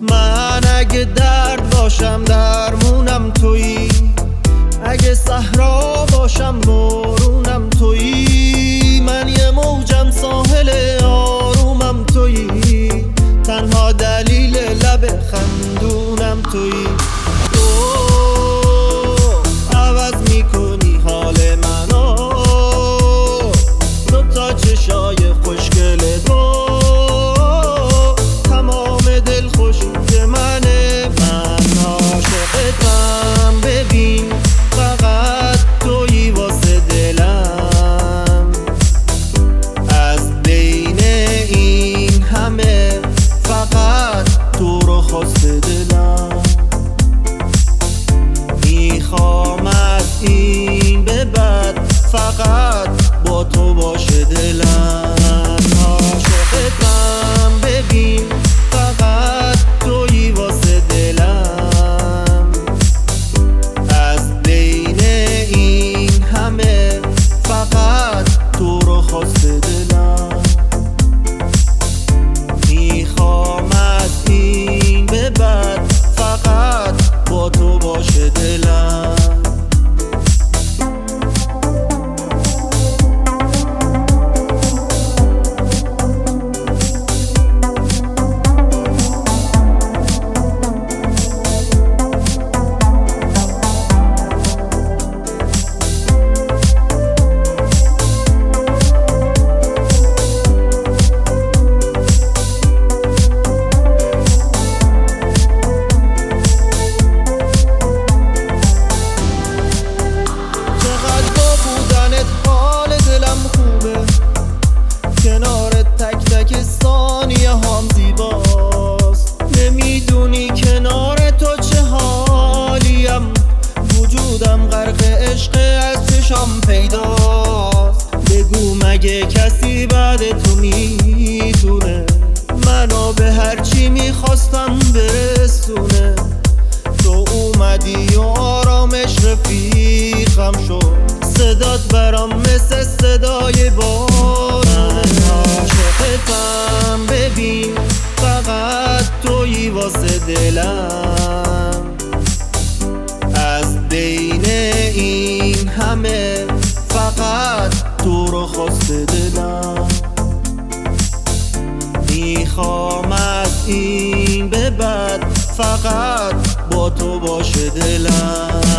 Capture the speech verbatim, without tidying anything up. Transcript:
من اگه درد باشم درمونم تویی، اگه صحرا باشم بارونم تویی، من یه موجم ساحل آرومم تویی، تنها دلیل لب خندونم تویی. تو عوض میکنی حال منو، دو تا چشای خوشگل تو تمام دل خوشی منه، من عاشقتم. ببین فقط تویی واسه دلم، از بین این همه فقط تو رو خواسته دلم. میخوام از این به بعد فقط با تو باشه دلم، عاشقتم. ببین فقط تویی واسه دلم، از بین این همه فقط تو رو خواسته دلم. میخوام از این به بعد فقط با تو باشه دلم. کنارت تک تک ثانیه هم زیباست، نمیدونی کنار تو چه حالیم، وجودم غرق عشق از چشام پیداست. بگو مگه کسی بعد تو میدونه منو به هرچی میخواستم برسونه؟ تو اومدی و آرامش رفیقم شد، صدات برام مثل صدای بارونه. عاشقتم. ببین فقط تویی واسه دلم، از بین این همه فقط تو رو خواسته دلم. میخوام از این به بعد فقط با تو باشه دلم.